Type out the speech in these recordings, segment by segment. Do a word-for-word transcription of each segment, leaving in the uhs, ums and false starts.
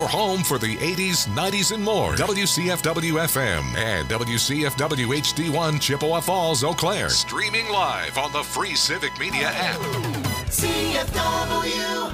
Your home for the eighties, nineties, and more. W C F W F M and W C F W H D one Chippewa Falls, Eau Claire. Streaming live on the free Civic Media app. C F W.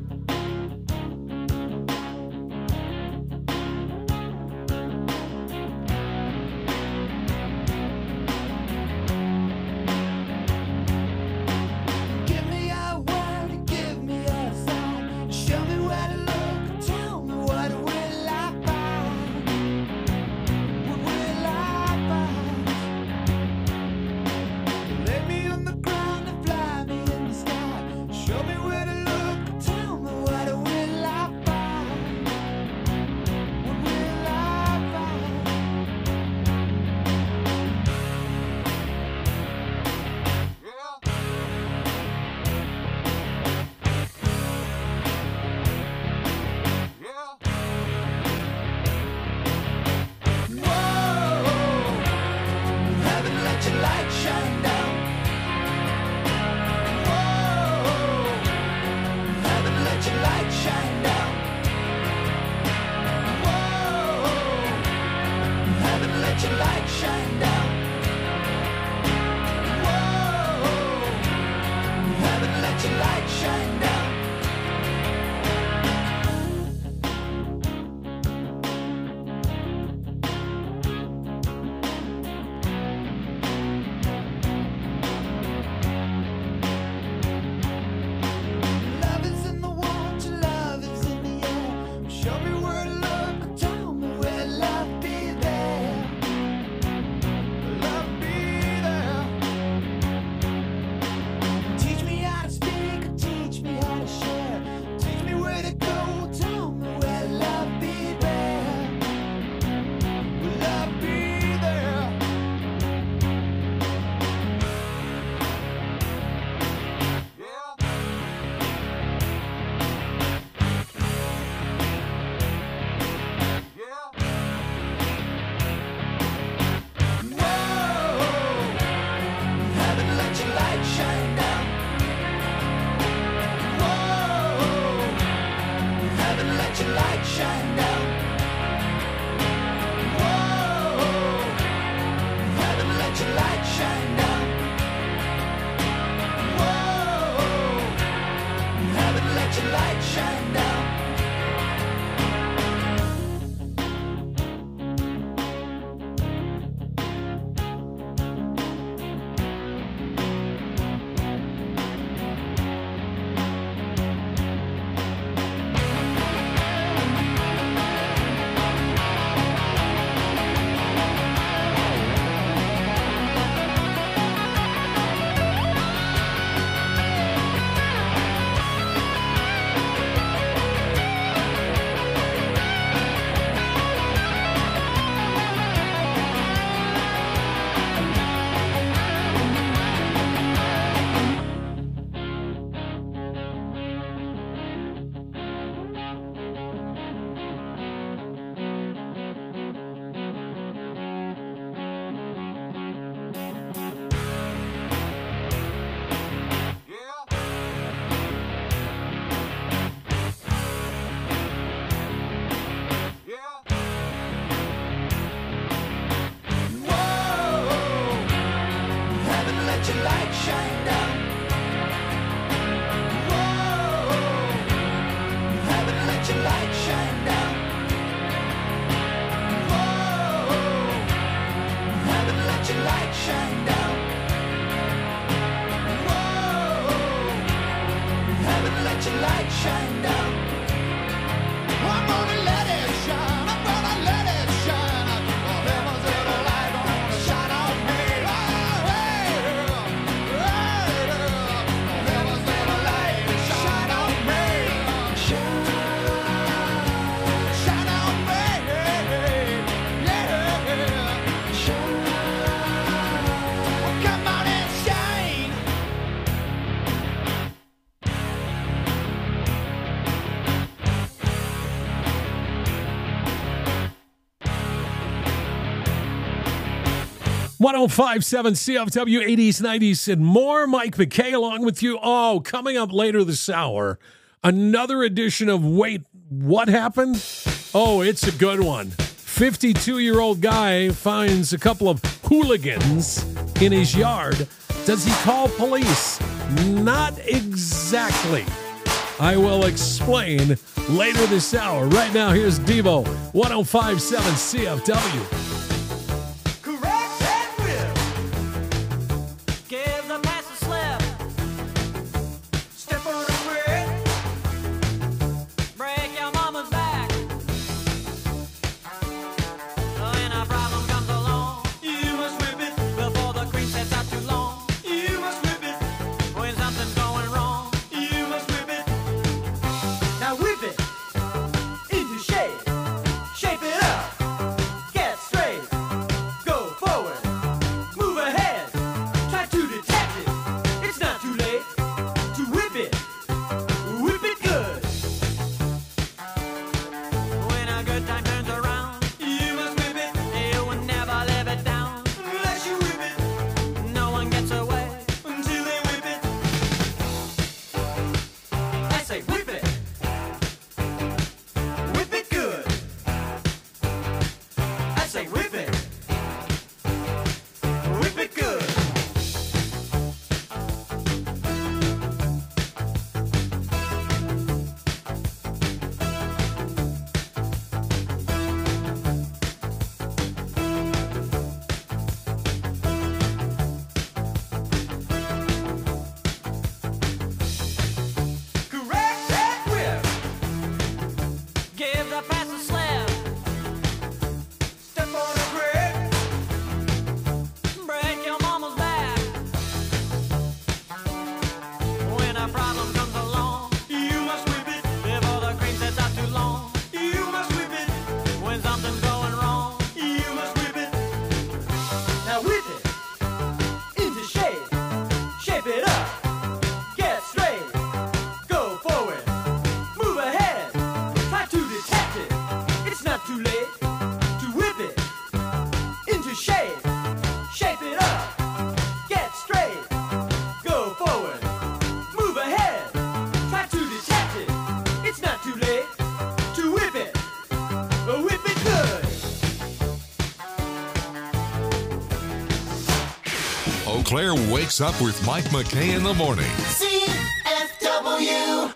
one oh five point seven C F W, eighties, nineties, and more. Mike McKay along with you. Oh, coming up later this hour, another edition of Wait What happened? Oh, it's a good one. fifty-two-year-old guy finds a couple of hooligans in his yard. Does he call police? Not exactly. I will explain later this hour. Right now, here's Devo, one oh five point seven C F W. Correct and will. Give the pass a slip. Step on a brick. Break your mama's back. When a problem comes along, you must whip it before the cream sets out too long. You must whip it when something's going wrong. You must whip it. Now whip it into shape. Shape it up. Get straight. Go forward. Move ahead. Try to detect it. It's not too late to whip it. Whip it good. When a good time turns around, you must whip it. You will never live it down unless you whip it. No one gets away until they whip it. I say whip it. Whip it good. I say whip it. Whip it good. Correct and whip. Give the pass a slip. Step on a brick. Break your mama's back. When a problem comes along, you must whip it before the cream sets out too long. You must whip it when something's going wrong. You must whip it. Now whip it into shape. Shape it up. Get straight. Go forward. Move ahead. Try to detect it. It's not too late to whip it into shape. Shape it up. Get straight. Go forward. Move ahead. Try to detect it. It's not too late to whip it. Whip it good. Eau Claire wakes up with Mike McKay in the morning. C F W.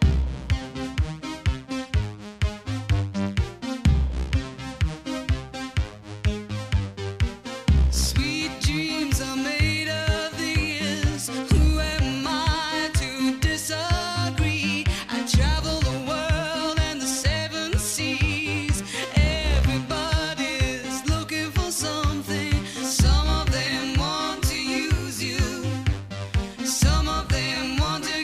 Sweet dreams are made of these. Who am I to disagree? I travel the world and the seven seas. Everybody's looking for something. Some of them want to use you. Some of them want to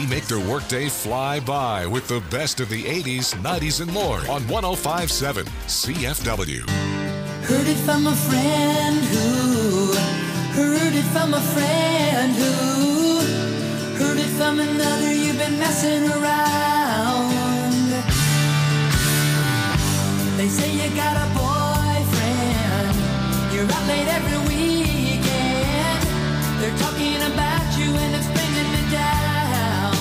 make their workday fly by with the best of the eighties, nineties, and more on one oh five point seven C F W. Heard it from a friend who, heard it from a friend who, heard it from another, you've been messing around. They say you got a boyfriend, you're out late every weekend. They're talking about you and it's bringing me down.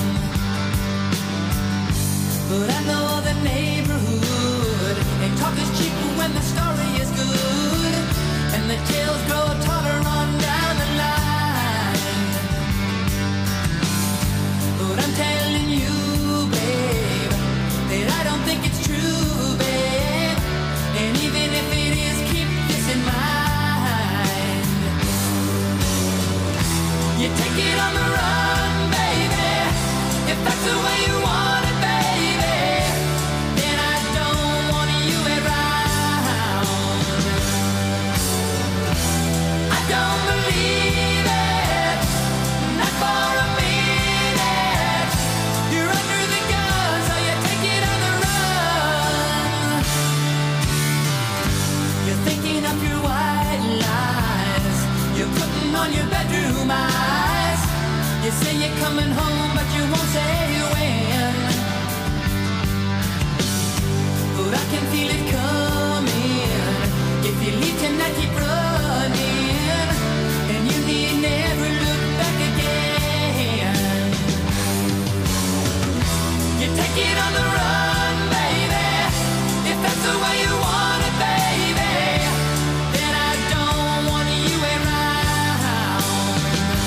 But I know the neighborhood, and talk is cheap when the story is good, and the tales grow taller on down the line. But I'm telling you, babe, that I don't think it's true, babe. And even if it is, keep this in mind. You take it on the run, baby, if that's the way you want it, baby. Then I don't want you around. I don't believe it, not for a minute. You're under the gun, so you take it on the run. You're thinking of your white lies, you're putting on your bedroom eyes. You say you're coming home, but you won't say when. But I can feel it coming. If you leave tonight, keep running, and you need never look back again. You take it on the run, baby, if that's the way you want it, baby. Then I don't want you around.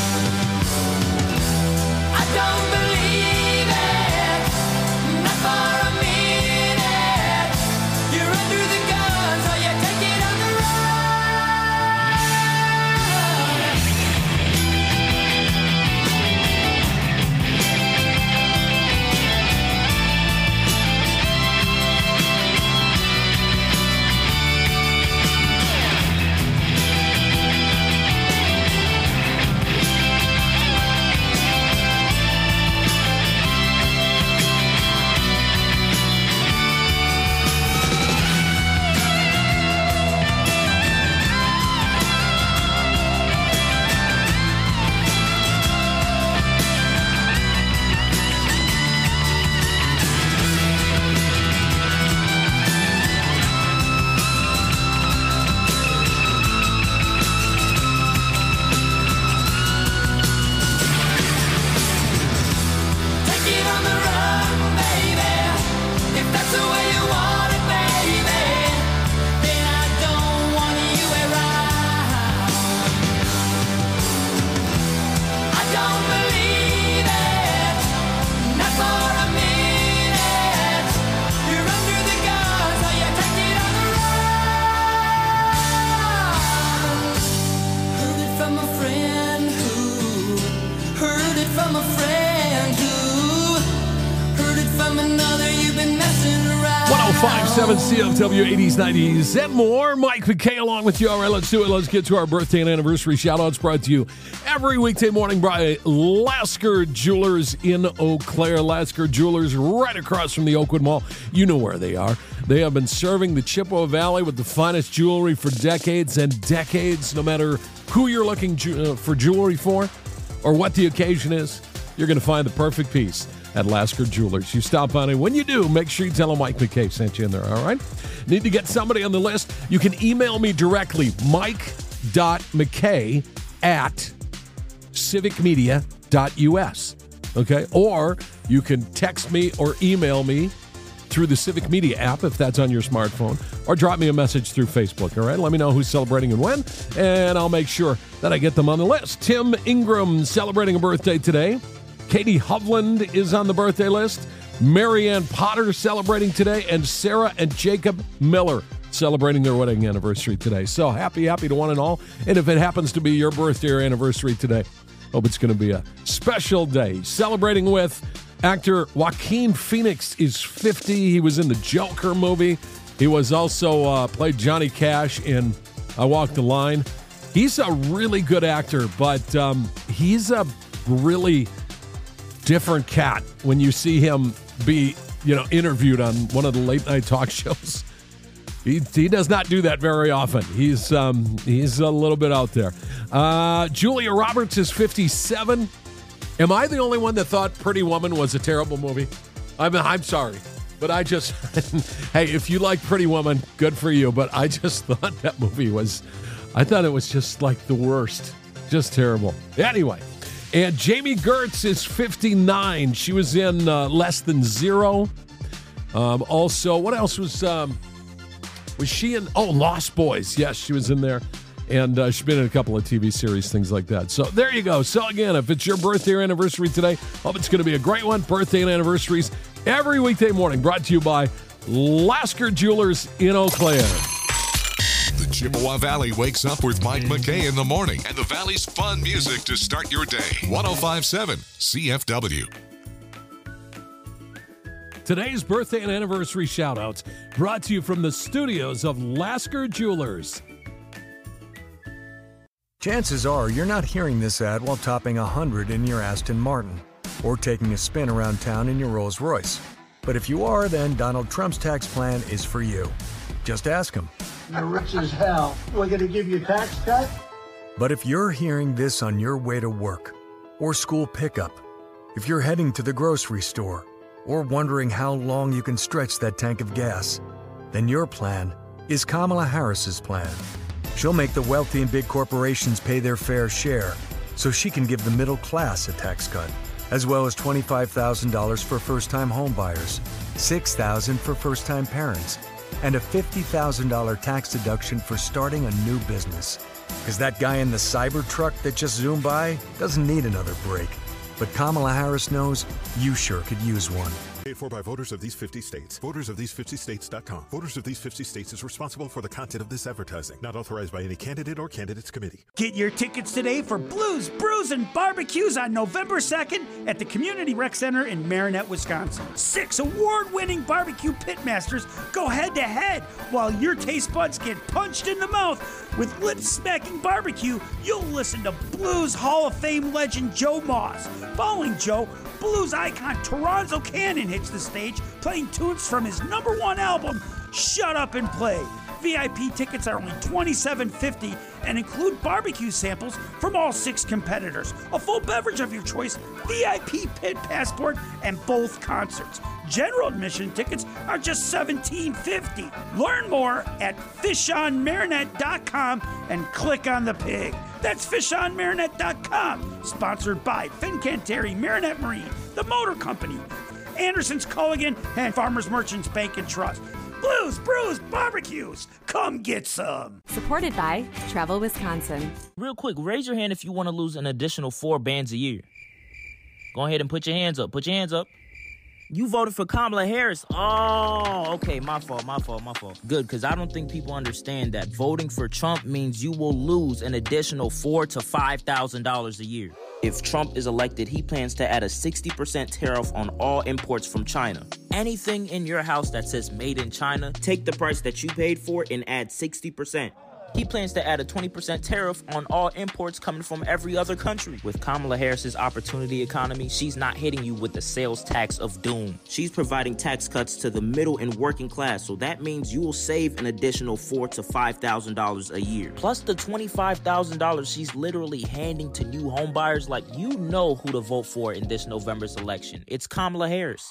I don't believe it, not for a minute. You're under the gun, so you take it on the run. Take it on the run, baby, if that's the way you want it, baby. Then I don't want you around. I don't believe it, not for a minute. You're under the gun, so you take it on the run. Heard it from a friend who, heard it from a friend who, heard it from another, you've been messing around. one oh five point seven C F W eighties, nineties, and more. Mike McKay along with you. All right, let's do it. Let's get to our birthday and anniversary shout-outs brought to you every weekday morning by Lasker Jewelers in Eau Claire. Lasker Jewelers right across from the Oakwood Mall. You know where they are. They have been serving the Chippewa Valley with the finest jewelry for decades and decades. No matter who you're looking ju- uh, for jewelry for or what the occasion is, you're going to find the perfect piece at Lasker Jewelers. You stop on it. When you do, make sure you tell them Mike McKay sent you in there, all right? Need to get somebody on the list? You can email me directly, mike.mckay at civicmedia.us, okay? Or you can text me or email me through the Civic Media app, if that's on your smartphone, or drop me a message through Facebook, all right? Let me know who's celebrating and when, and I'll make sure that I get them on the list. Tim Ingram celebrating a birthday today. Katie Hovland is on the birthday list. Marianne Potter celebrating today, and Sarah and Jacob Miller celebrating their wedding anniversary today. So happy, happy to one and all. And if it happens to be your birthday or anniversary today, hope it's going to be a special day. Celebrating with actor Joaquin Phoenix is fifty. He was in the Joker movie. He was also uh, played Johnny Cash in I Walk the Line. He's a really good actor, but um, he's a really different cat when you see him be, you know, interviewed on one of the late night talk shows. He, he does not do that very often. He's um, he's a little bit out there. Uh, Julia Roberts is fifty-seven. Am I the only one that thought Pretty Woman was a terrible movie? I mean, I'm sorry, but I just, hey, if you like Pretty Woman, good for you. But I just thought that movie was, I thought it was just like the worst. Just terrible. Anyway, and Jamie Gertz is fifty-nine. She was in uh, Less Than Zero. Um, also, what else was... Um, Was she in, oh, Lost Boys. Yes, she was in there. And uh, she's been in a couple of T V series, things like that. So there you go. So again, if it's your birthday or anniversary today, hope it's going to be a great one. Birthday and anniversaries every weekday morning, brought to you by Lasker Jewelers in Eau Claire. The Chippewa Valley wakes up with Mike McKay in the morning and the Valley's fun music to start your day. one oh five point seven C F W. Today's birthday and anniversary shout-outs brought to you from the studios of Lasker Jewelers. Chances are you're not hearing this ad while topping one hundred in your Aston Martin or taking a spin around town in your Rolls Royce. But if you are, then Donald Trump's tax plan is for you. Just ask him. You're rich as hell. We're going to give you a tax cut? But if you're hearing this on your way to work or school pickup, if you're heading to the grocery store, or wondering how long you can stretch that tank of gas, then your plan is Kamala Harris's plan. She'll make the wealthy and big corporations pay their fair share so she can give the middle class a tax cut, as well as twenty-five thousand dollars for first-time homebuyers, six thousand dollars for first-time parents, and a fifty thousand dollars tax deduction for starting a new business. Because that guy in the cyber truck that just zoomed by doesn't need another break. But Kamala Harris knows you sure could use one. Paid for by voters of these fifty states. Voters of these fifty states dot com. Voters of these fifty states is responsible for the content of this advertising. Not authorized by any candidate or candidates committee. Get your tickets today for Blues, Brews, and Barbecues on November second at the Community Rec Center in Marinette, Wisconsin. Six award-winning barbecue pitmasters go head-to-head while your taste buds get punched in the mouth. With lip-smacking barbecue, you'll listen to Blues Hall of Fame legend Joe Moss. Following Joe, blues icon Toronzo Cannon hits the stage, playing tunes from his number one album, Shut Up and Play. V I P tickets are only twenty-seven fifty and include barbecue samples from all six competitors, a full beverage of your choice, V I P pit passport, and both concerts. General admission tickets are just seventeen fifty. Learn more at fish on marinette dot com and click on the pig. That's fish on marinette dot com. Sponsored by Fincantieri Marinette Marine, the Motor Company, Anderson's Culligan, and Farmers Merchants Bank and Trust. Blues, Brews, Barbecues. Come get some. Supported by Travel Wisconsin. Real quick, raise your hand if you want to lose an additional four bands a year. Go ahead and put your hands up. Put your hands up. You voted for Kamala Harris. Oh, okay. My fault, my fault, my fault. Good, because I don't think people understand that voting for Trump means you will lose an additional four thousand to five thousand dollars a year. If Trump is elected, he plans to add a sixty percent tariff on all imports from China. Anything in your house that says made in China, take the price that you paid for and add sixty percent. He plans to add a twenty percent tariff on all imports coming from every other country. With Kamala Harris's opportunity economy, she's not hitting you with the sales tax of doom. She's providing tax cuts to the middle and working class, so that means you will save an additional four thousand to five thousand dollars a year. Plus the twenty-five thousand dollars she's literally handing to new homebuyers. Like, you know who to vote for in this November's election. It's Kamala Harris.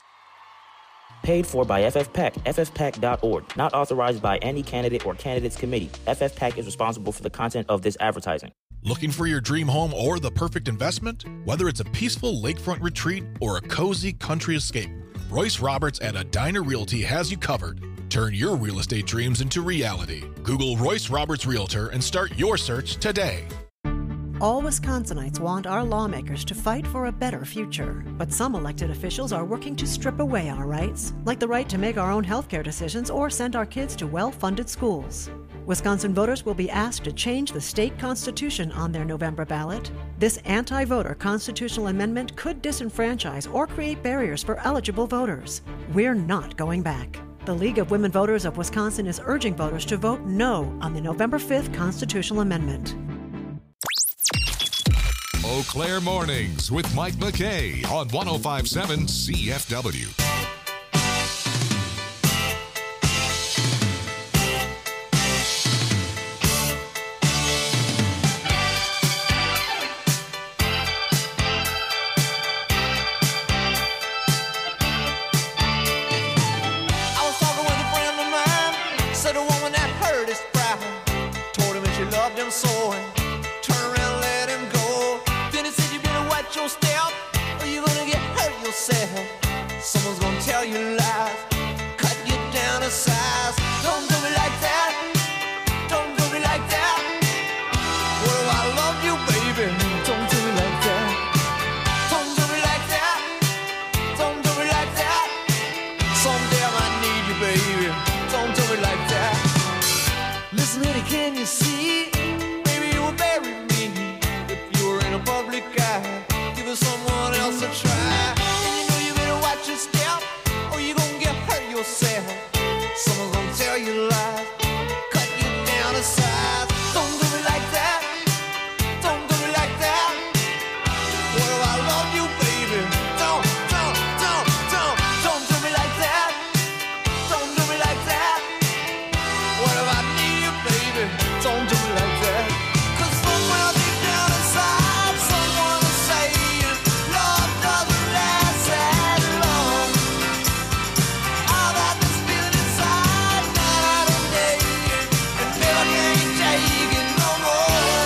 Paid for by F F PAC, F F PAC dot org. Not authorized by any candidate or candidates committee. F F PAC is responsible for the content of this advertising. Looking for your dream home or the perfect investment? Whether it's a peaceful lakefront retreat or a cozy country escape, Royce Roberts at Edina Realty has you covered. Turn your real estate dreams into reality. Google Royce Roberts Realtor and start your search today. All Wisconsinites want our lawmakers to fight for a better future, but some elected officials are working to strip away our rights, like the right to make our own healthcare decisions or send our kids to well-funded schools. Wisconsin voters will be asked to change the state constitution on their November ballot. This anti-voter constitutional amendment could disenfranchise or create barriers for eligible voters. We're not going back. The League of Women Voters of Wisconsin is urging voters to vote no on the November fifth constitutional amendment. Eau Claire Mornings with Mike McKay on one oh five point seven C F W. I was talking with a friend of mine, said a woman that hurt his pride, told him that she loved him so, and turned around and let him go. Then he said, you better watch your step, or you're gonna get hurt yourself. Someone's gonna tell you lies, cut you down to size. Don't do me like that, don't do me like that. What if I love you, baby? Don't do me like that. Don't do me like that, don't do me like that. Someday I might need you, baby. Don't do me like that. Listen, honey, can you see? Maybe you will bury me if you were in a public eye. Give us someone else a try. And you know you better watch your step, or you gonna get hurt yourself. Someone's gonna tell you lies, cut you down to size. Don't do me like that. Don't do me like that. What if I love you, baby? Don't, don't, don't, don't, don't do me like that. Don't do me like that. What if I need you, baby? Don't do me like that. 'Cause somewhere deep down inside, someone is saying love doesn't last that long. I've got this feeling inside night and day, and never can take it no more.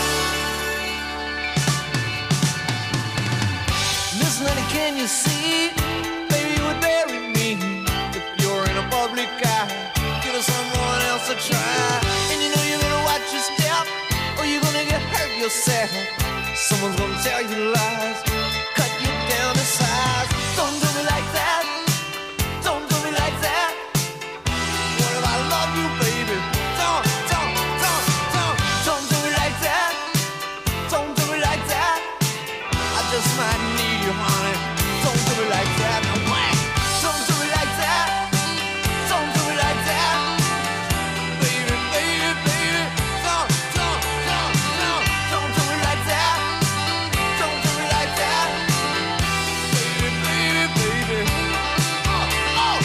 Listen, honey, can you see? Baby, you would bury me if you're in a public eye. Give us someone else a try. And you know you better watch your step, or you're gonna get hurt yourself. Someone's gonna tell you lies, cut you down to size. Don't do me like that. Don't do me like that. What if I love you, baby? Don't, don't, don't, don't, don't do me like that. Don't do me like that. I just might need you, honey. Don't do me like that. No way. Don't do me like that. Don't do me like that. Baby, baby, baby. Don't, don't, don't, don't, don't do me like that. Don't do me like that. Baby, baby, baby. Oh, oh,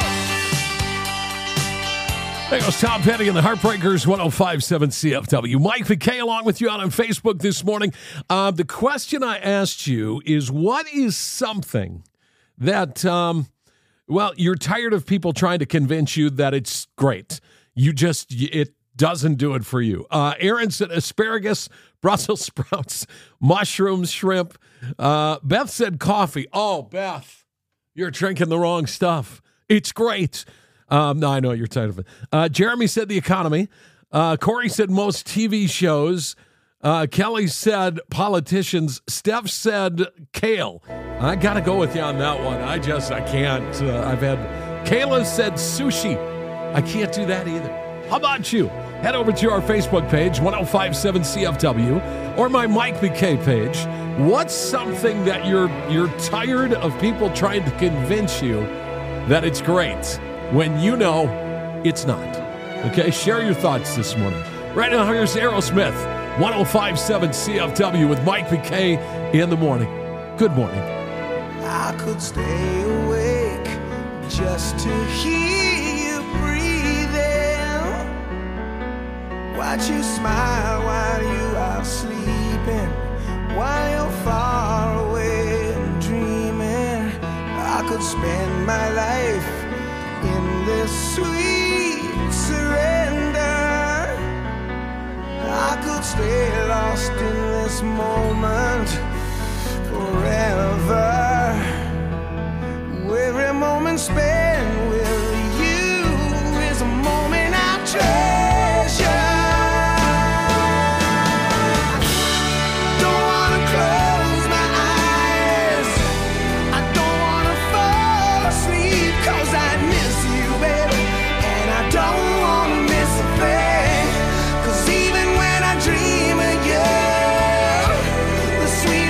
oh. There goes Tom Petty and the Heartbreakers, one oh five point seven C F W. Mike McKay along with you out on Facebook this morning. Uh, the question I asked you is, what is something that, um, well, you're tired of people trying to convince you that it's great. You just, it doesn't do it for you. Uh, Aaron said asparagus, Brussels sprouts, mushrooms, shrimp. Uh, Beth said coffee. Oh, Beth, you're drinking the wrong stuff. It's great. Um, no, I know you're tired of it. Uh, Jeremy said the economy. Uh, Corey said most T V shows. Uh, Kelly said politicians. Steph said kale. I got to go with you on that one. I just, I can't. Uh, I've had, Kayla said sushi. I can't do that either. How about you? Head over to our Facebook page, one oh five point seven C F W, or my Mike McKay page. What's something that you're you're tired of people trying to convince you that it's great when you know it's not? Okay, share your thoughts this morning. Right now, here's Aerosmith, one oh five point seven C F W with Mike McKay in the morning. Good morning. I could stay awake just to hear you breathing. Watch you smile while you are sleeping, while you're far away and dreaming. I could spend my life in this sweet surrender. I could stay lost in this moment forever. Every moment spent with you is a moment I treasure. Don't wanna close my eyes, I don't wanna fall asleep, 'cause I miss you, baby, and I don't wanna miss a thing. 'Cause even when I dream of you, the sweet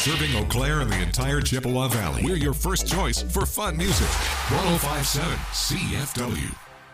Serving Eau Claire and the entire Chippewa Valley. We're your first choice for fun music. one oh five point seven C F W.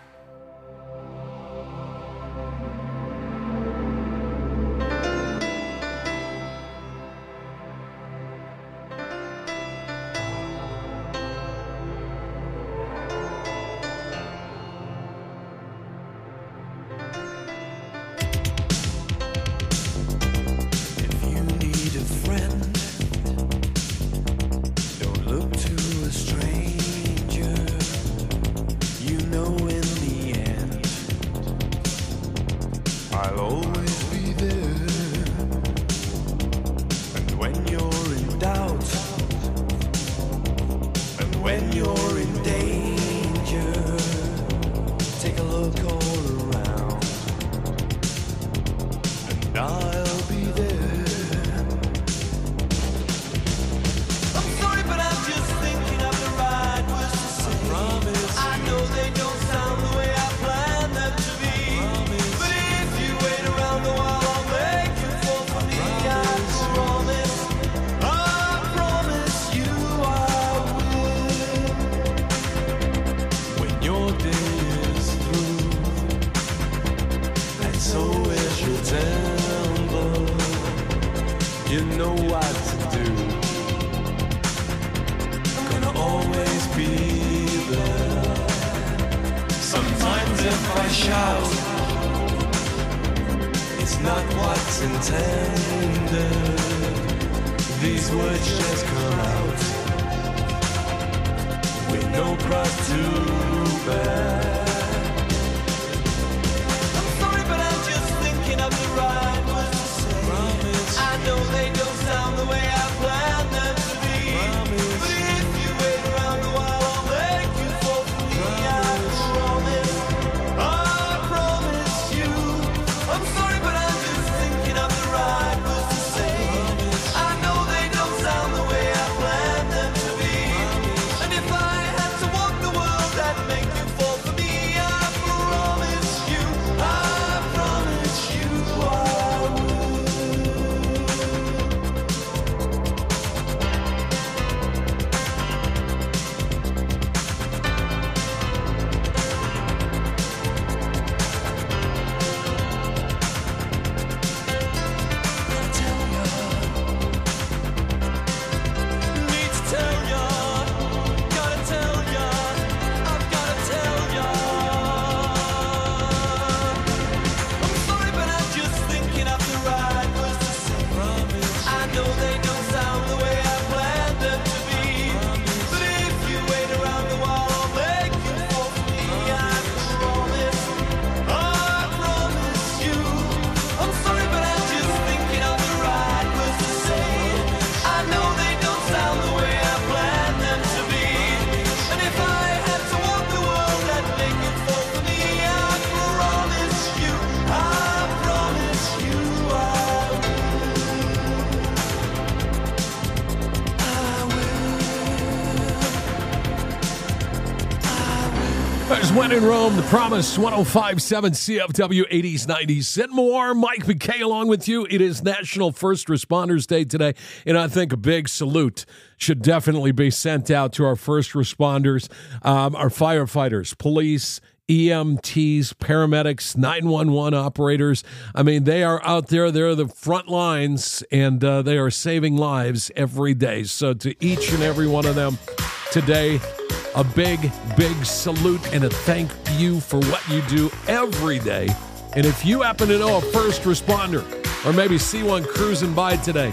There's When in Rome, The Promise, one oh five point seven C F W, eighties, nineties. Sid Moore, Mike McKay along with you. It is National First Responders Day today, and I think a big salute should definitely be sent out to our first responders, um, our firefighters, police, E M Ts, paramedics, nine one one operators. I mean, they are out there. They're the front lines, and uh, they are saving lives every day. So to each and every one of them today, a big, big salute and a thank you for what you do every day. And if you happen to know a first responder or maybe see one cruising by today,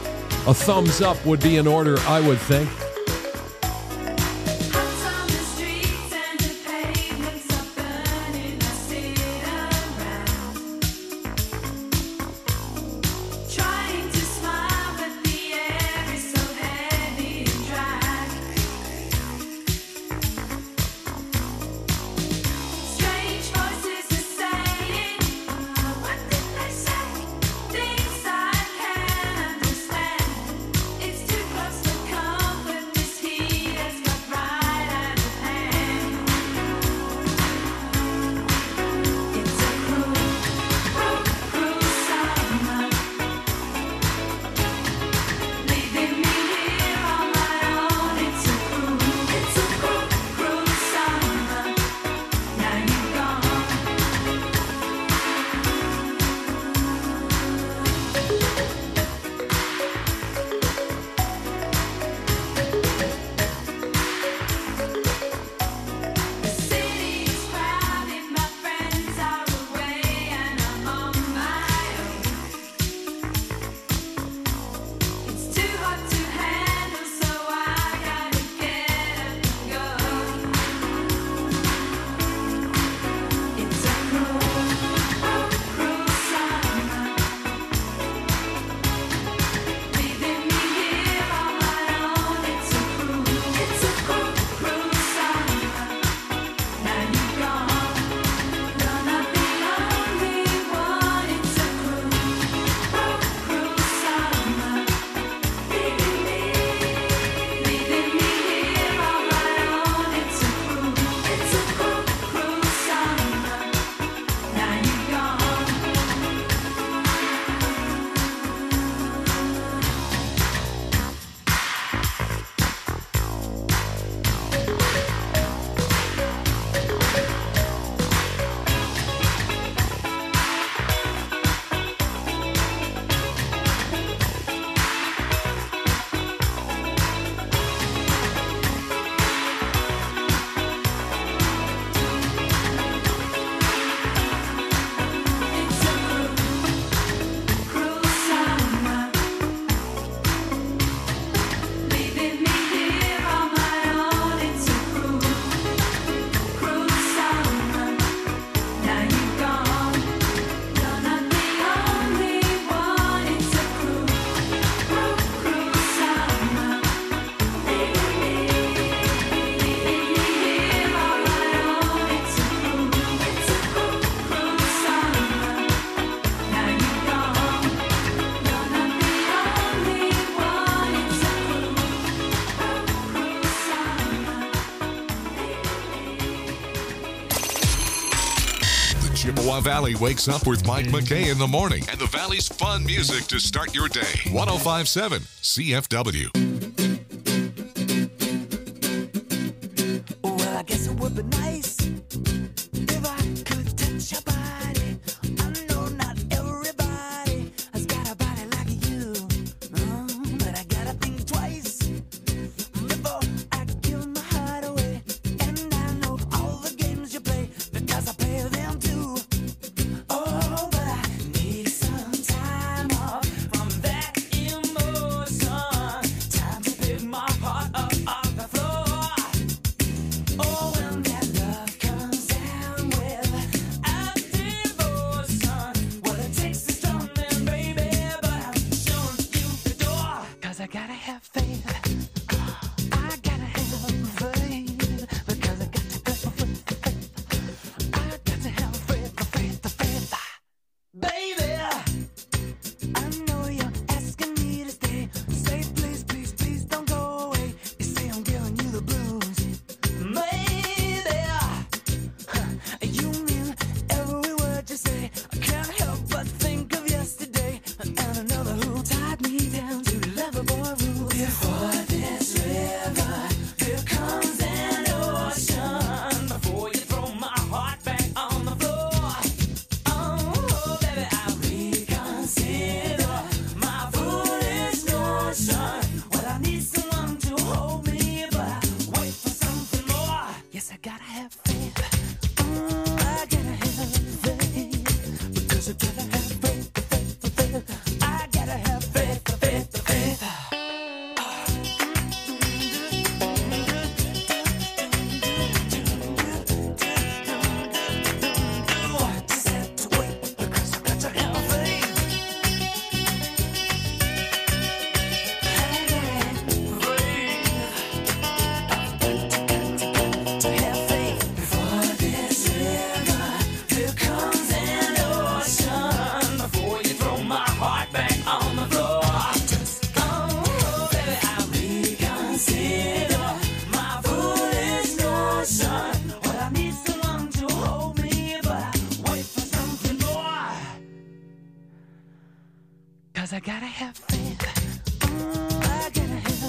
a thumbs up would be in order, I would think. Things I can't understand. It's too close to comfort. Chippewa Valley wakes up with Mike McKay in the morning and the Valley's fun music to start your day. one oh five point seven C F W. Well, I guess it would be nice if I could touch your body. I know not everybody has got a body like you, mm, but I gotta think twice before I give my heart away. And I know all the games you play because I play them too. Oh, but I need some time off from that emotion. Time to pick my heart up off the floor. Oh, when that love comes down with a devotion, well, it takes a strong man, baby, but I'm showing you the door. Cause I gotta have faith. I gotta have faith. Because I got to have faith. I got to have faith, faith, faith. Baby, I know you're asking me to stay. Say please, please, please don't go away. You say I'm giving you the blues. Maybe you mean every word you say. I can't help but think of yesterday and another who tied me down to Loverboy rules. Before this river, here comes an ocean. Before you throw my heart back on the floor. Oh, baby, I reconsider my foolish notion. Well, I need someone to hold me, but I wait for something more. Yes, I gotta have faith. Mm, I gotta have faith. Because I gotta have faith, faith, faith. I gotta have faith, faith, faith. Just have to wait because I got to have faith. To have faith before this river, here comes an ocean. Before you throw my heart back on the floor. Oh, baby, I reconsider my foolish notion. Well, I need someone to hold me, but I wait for something more. Cause I gotta have faith. Mm, I gotta have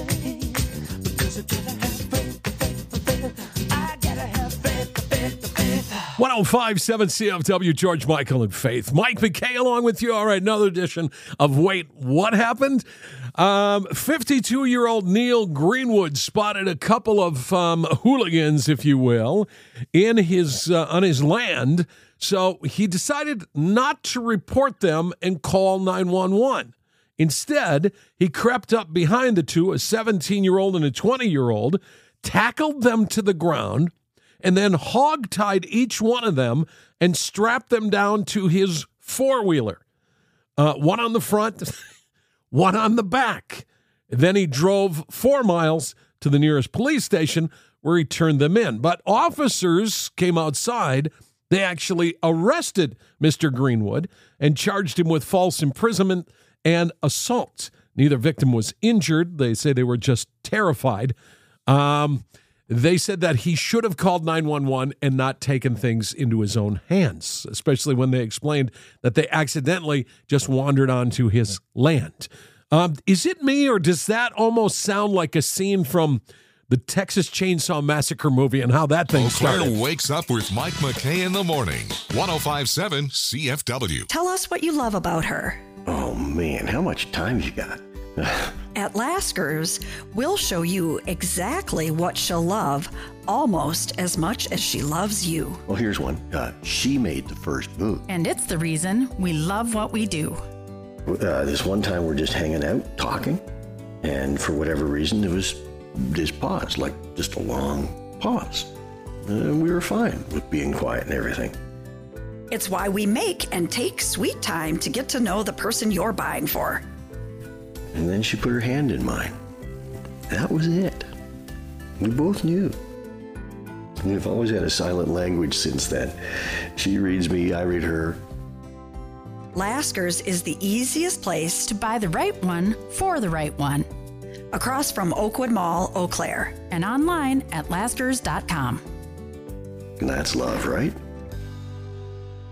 faith. Because I gotta have faith, faith, faith. I gotta have faith, faith, faith. one oh five point seven C F W, George Michael and Faith. Mike McKay along with you. All right, another edition of Wait, What Happened? Um, fifty-two-year-old Neil Greenwood spotted a couple of um, hooligans, if you will, in his uh, on his land. So he decided not to report them and call nine one one. Instead, he crept up behind the two, a seventeen-year-old and a twenty-year-old, tackled them to the ground, and then hog-tied each one of them and strapped them down to his four-wheeler. Uh, one on the front, one on the back. Then he drove four miles to the nearest police station where he turned them in. But officers came outside. They actually arrested Mister Greenwood and charged him with false imprisonment and assault. Neither victim was injured. They say they were just terrified. Um, they said that he should have called nine one one and not taken things into his own hands, especially when they explained that they accidentally just wandered onto his land. Um, is it me, or does that almost sound like a scene from the Texas Chainsaw Massacre movie and how that thing Eau Claire started? wakes up with Mike McKay in the morning. one oh five point seven C F W. Tell us what you love about her. Oh, man, how much time you got? At Lasker's, we'll show you exactly what she'll love almost as much as she loves you. Well, here's one. Uh, she made the first move. And it's the reason we love what we do. Uh, this one time we're just hanging out, talking, and for whatever reason, there was this pause, like just a long pause. And we were fine with being quiet and everything. It's why we make and take sweet time to get to know the person you're buying for. And then she put her hand in mine. That was it. We both knew. We've always had a silent language since then. She reads me, I read her. Lasker's is the easiest place to buy the right one for the right one. Across from Oakwood Mall, Eau Claire. And online at laskers dot com. And that's love, right?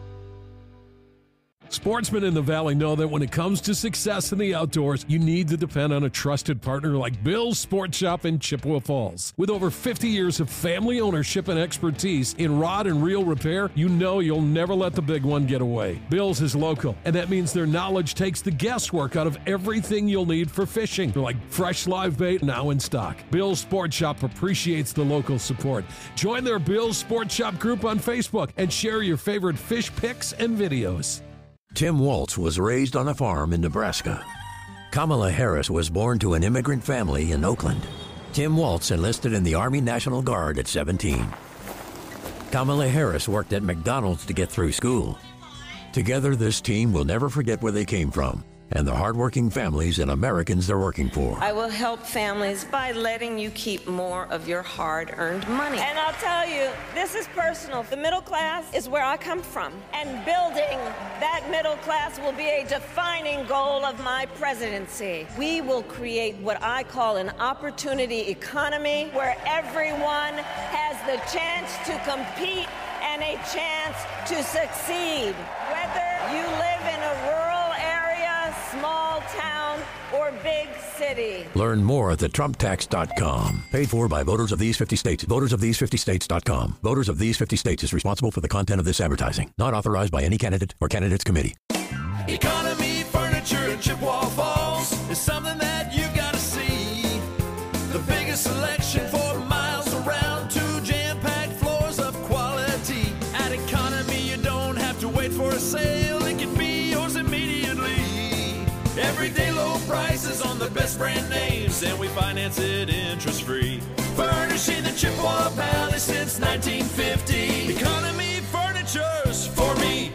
Sportsmen in the Valley know that when it comes to success in the outdoors, you need to depend on a trusted partner like Bill's Sport Shop in Chippewa Falls. With over fifty years of family ownership and expertise in rod and reel repair, you know you'll never let the big one get away. Bill's is local, and that means their knowledge takes the guesswork out of everything you'll need for fishing, like fresh live bait now in stock. Bill's Sport Shop appreciates the local support. Join their Bill's Sport Shop group on Facebook and share your favorite fish pics and videos. Tim Waltz was raised on a farm in Nebraska. Kamala Harris was born to an immigrant family in Oakland. Tim Waltz enlisted in the Army National Guard at seventeen. Kamala Harris worked at McDonald's to get through school. Together, this team will never forget where they came from and the hardworking families and Americans they're working for. I will help families by letting you keep more of your hard-earned money. And I'll tell you, this is personal. The middle class is where I come from, and building that middle class will be a defining goal of my presidency. We will create what I call an opportunity economy where everyone has the chance to compete and a chance to succeed. Whether you live in a rural area, small town, or big city. Learn more at the trump tax dot com. Paid for by voters of these fifty states. Voters of these fifty states dot com. Voters of these fifty states is responsible for the content of this advertising. Not authorized by any candidate or candidates committee. Economy Furniture in Chippewa Falls is something that you gotta see. The biggest selection for miles around, two jam-packed floors of quality. At Economy, you don't have to wait for a sale. It can be yours immediately. Everyday low prices on the best brand names, and we finance it interest-free. Furnishing the Chippewa Valley since nineteen fifty. Economy Furniture's for me.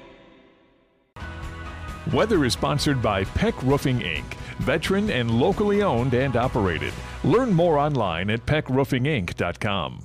Weather is sponsored by Peck Roofing Incorporated, veteran and locally owned and operated. Learn more online at peck roofing inc dot com.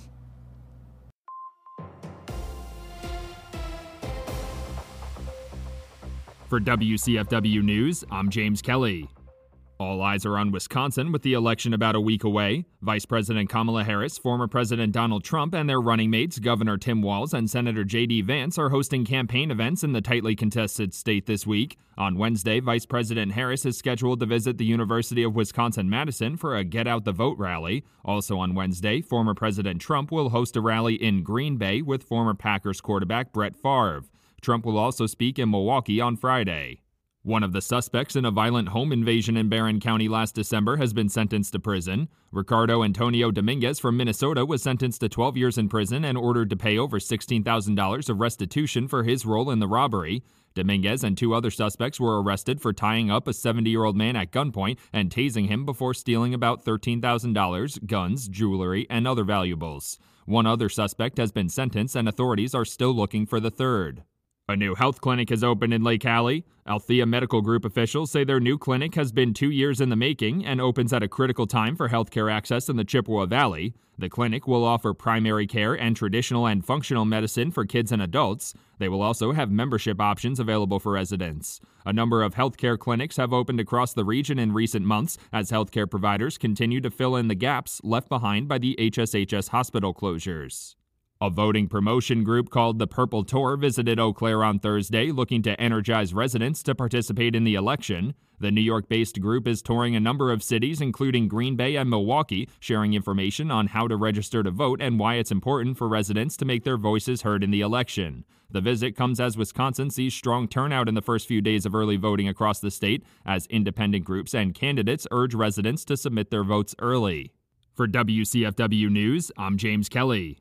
For W C F W News, I'm James Kelly. All eyes are on Wisconsin with the election about a week away. Vice President Kamala Harris, former President Donald Trump, and their running mates, Governor Tim Walz and Senator J D Vance, are hosting campaign events in the tightly contested state this week. On Wednesday, Vice President Harris is scheduled to visit the University of Wisconsin-Madison for a Get Out the Vote rally. Also on Wednesday, former President Trump will host a rally in Green Bay with former Packers quarterback Brett Favre. Trump will also speak in Milwaukee on Friday. One of the suspects in a violent home invasion in Barron County last December has been sentenced to prison. Ricardo Antonio Dominguez from Minnesota was sentenced to twelve years in prison and ordered to pay over sixteen thousand dollars of restitution for his role in the robbery. Dominguez and two other suspects were arrested for tying up a seventy-year-old man at gunpoint and tasing him before stealing about thirteen thousand dollars, guns, jewelry, and other valuables. One other suspect has been sentenced, and authorities are still looking for the third. A new health clinic has opened in Lake Hallie. Althea Medical Group officials say their new clinic has been two years in the making and opens at a critical time for healthcare access in the Chippewa Valley. The clinic will offer primary care and traditional and functional medicine for kids and adults. They will also have membership options available for residents. A number of healthcare clinics have opened across the region in recent months as healthcare providers continue to fill in the gaps left behind by the H S H S hospital closures. A voting promotion group called the Purple Tour visited Eau Claire on Thursday, looking to energize residents to participate in the election. The New York-based group is touring a number of cities, including Green Bay and Milwaukee, sharing information on how to register to vote and why it's important for residents to make their voices heard in the election. The visit comes as Wisconsin sees strong turnout in the first few days of early voting across the state, as independent groups and candidates urge residents to submit their votes early. For W C F W News, I'm James Kelly.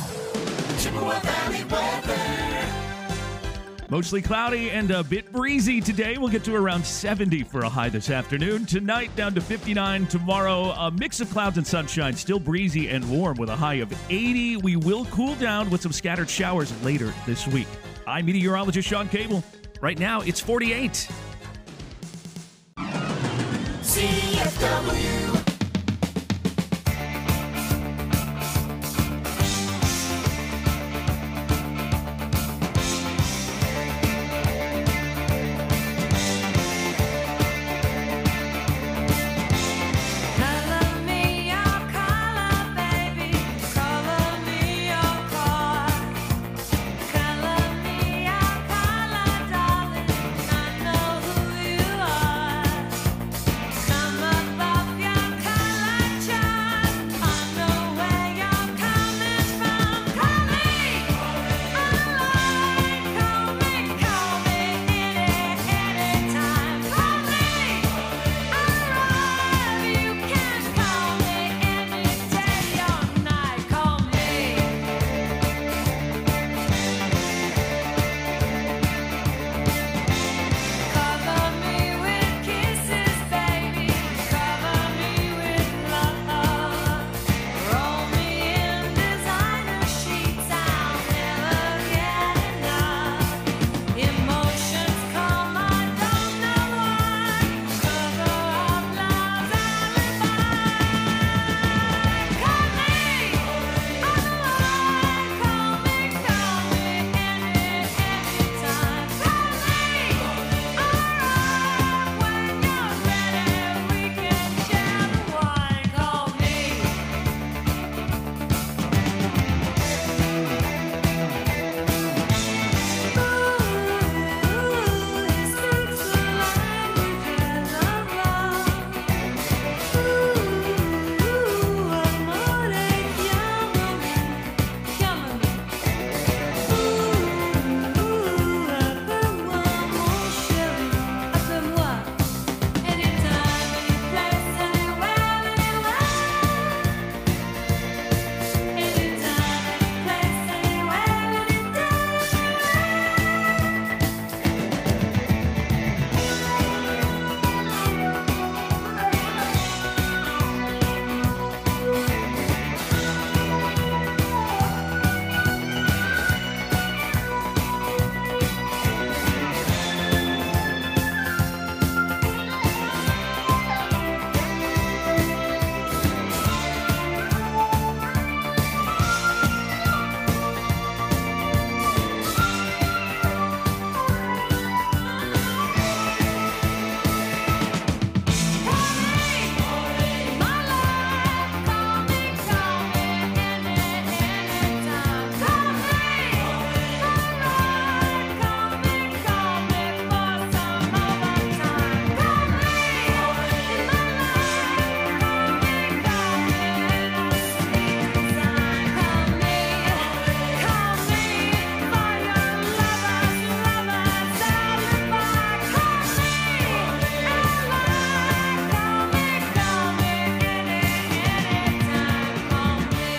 Chippewa Valley weather. Mostly cloudy and a bit breezy today. We'll get to around seventy for a high this afternoon. Tonight down to fifty-nine. Tomorrow, a mix of clouds and sunshine. Still breezy and warm with a high of eighty. We will cool down with some scattered showers later this week. I'm meteorologist Sean Cable. Right now, it's forty-eight. C F W.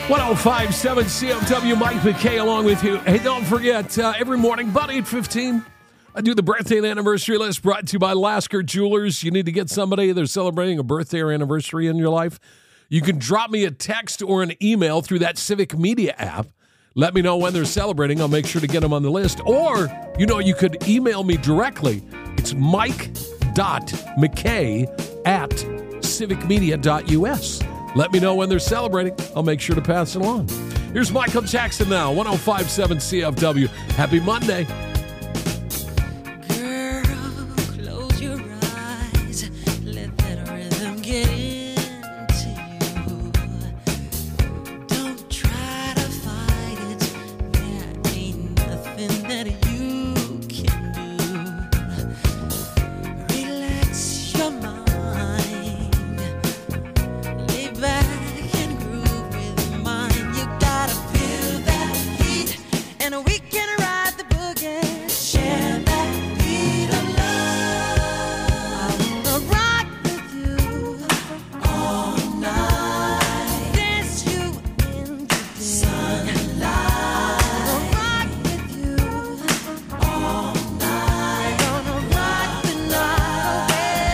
one oh five point seven C F W, Mike McKay along with you. Hey, don't forget, uh, every morning, about eight fifteen, I do the birthday and anniversary list brought to you by Lasker Jewelers. You need to get somebody that's celebrating a birthday or anniversary in your life. You can drop me a text or an email through that Civic Media app. Let me know when they're celebrating. I'll make sure to get them on the list. Or, you know, you could email me directly. It's mike.mckay at civicmedia.us. Let me know when they're celebrating. I'll make sure to pass it along. Here's Michael Jackson now, one oh five point seven C F W. Happy Monday. Girl, close your eyes. Let that rhythm get into you. Don't try to fight it. There ain't nothing that you can do. Relax your mind. Back and groove with mine. You gotta feel that heat, and we can ride the boogie. Share that beat of love. I wanna rock with you all night. Dance you into the sunlight. I wanna rock with you all night. Gonna rock the night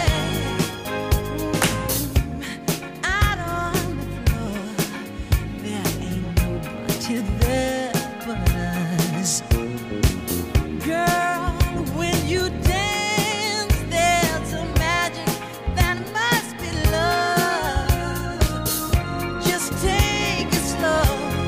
away. Out on the floor, there ain't nobody there but us. Girl, when you dance, there's a magic that must be love. Just take it slow,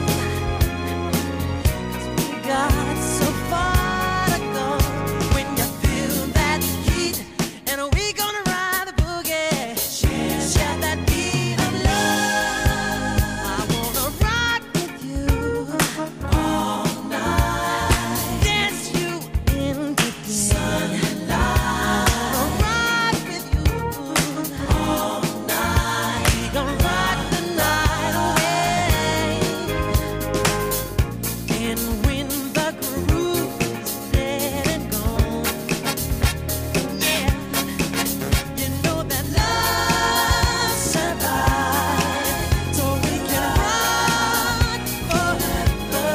'cause we got so far to go. When you feel that heat, and we gonna ride the boogie. Share that beat of love. I wanna rock with you all night. Dance you into the sunlight. I wanna rock with you all night. We gon' rock the night away. And when the groove is dead and gone, yeah, you know that love survives, so we can rock forever.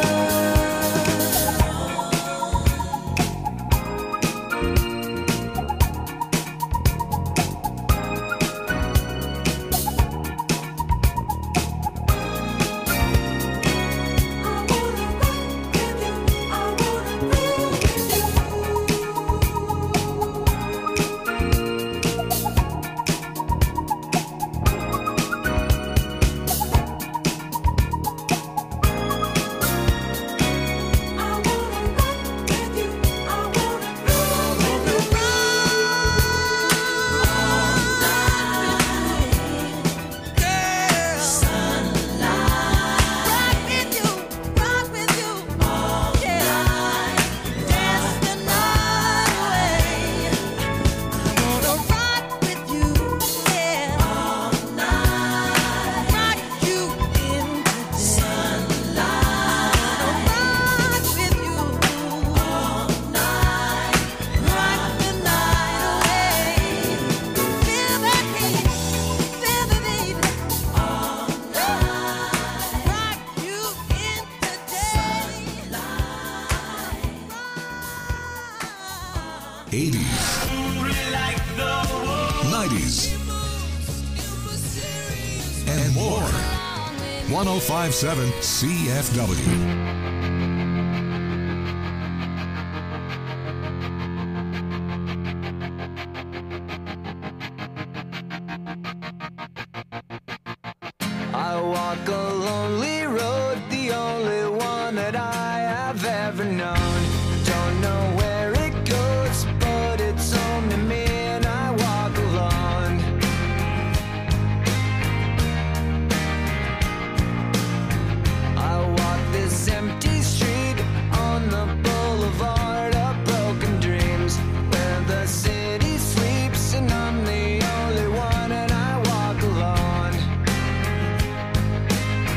eighties, nineties, and more. one oh five point seven C F W. I walk a lonely road, the only one that I have ever known. Don't know where it goes, but it's home to me, and I walk alone. I walk this empty street on the boulevard of broken dreams, where the city sleeps, and I'm the only one, and I walk alone.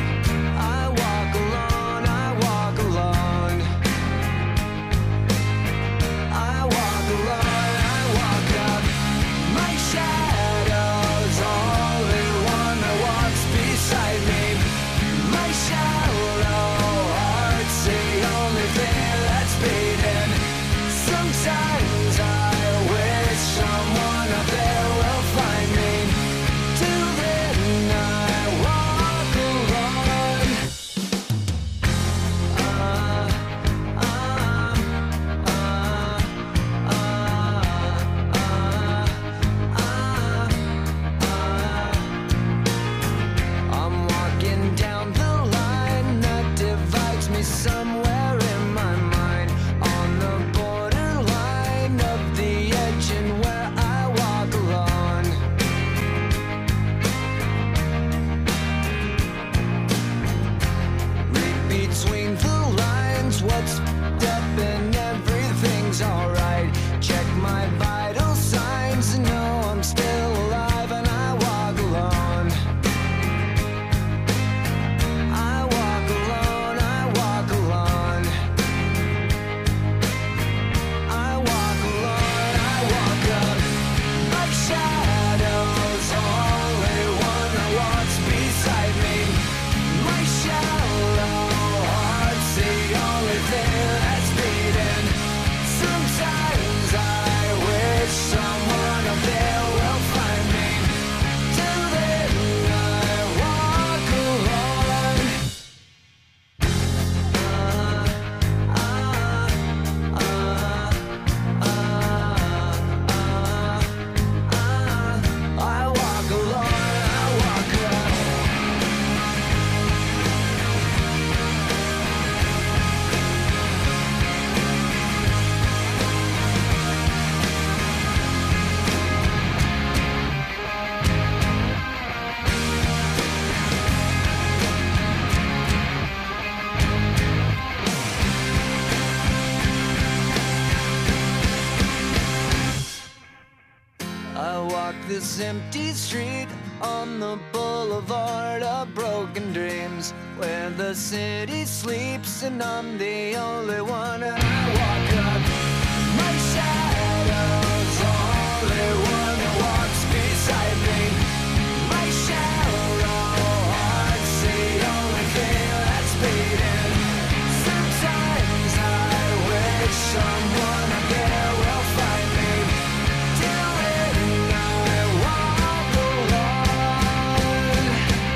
this empty street on the boulevard of broken dreams, where the city sleeps and I'm the only one. And I walk up, my shadow's the only one that walks beside me. My shallow heart's the only thing that's beating. Sometimes I wish someone out there will find me. Till then I walk alone.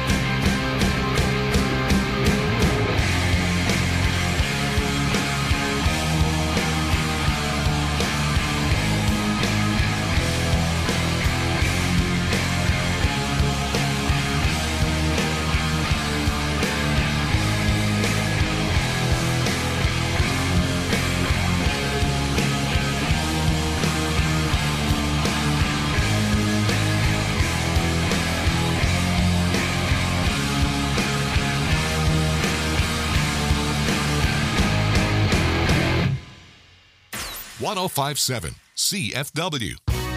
one oh five point seven C F W.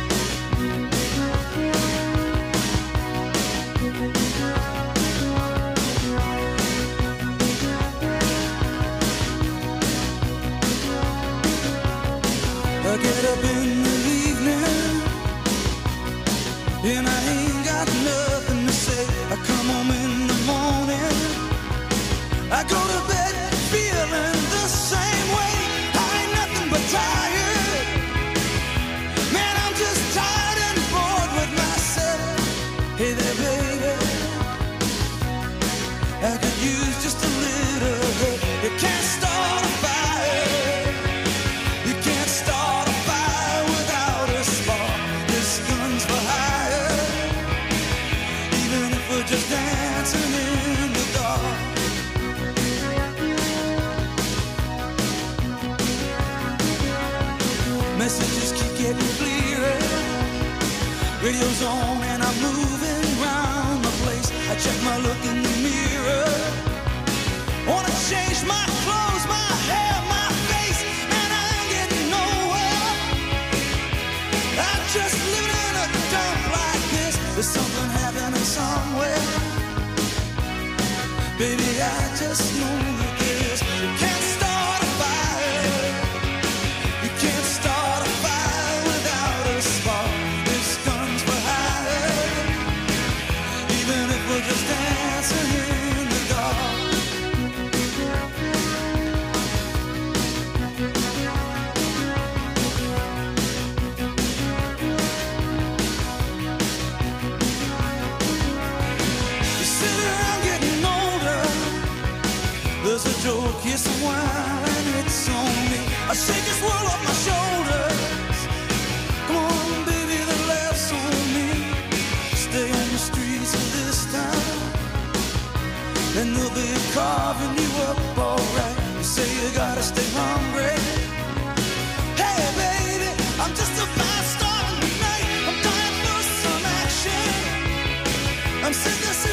I get up in the evening and I ain't got nothing to say. I come home in the morning, I go to bed feeling the same way. I ain't nothing but tired. Man, I'm just tired and bored with myself. Hey there, baby, I could use just a little help. You can't start a fire. You can't start a fire without a spark. This gun's for hire. Even if we're just dancing in the dark. Messages keep getting clearer. Radio's on and I'm moving round the place. I check my look in the mirror. Wanna change my clothes, my hair, my face, and I ain't getting nowhere. I'm just living in a dump like this. There's something happening somewhere. Baby, I just know that this. You can't start a fire. You can't start a fire without a spark. This gun's for hire. Even if we're just dancing in the dark. You sit around getting older. There's a joke, yes, a wine, it's on me. I shake this world off my shoulders. Come on, baby, the laughs on me. Stay on the streets of this town, and they'll be carving you up alright. You say you gotta stay hungry. Hey, baby, I'm just a fast star tonight. I'm dying for some action. I'm sick of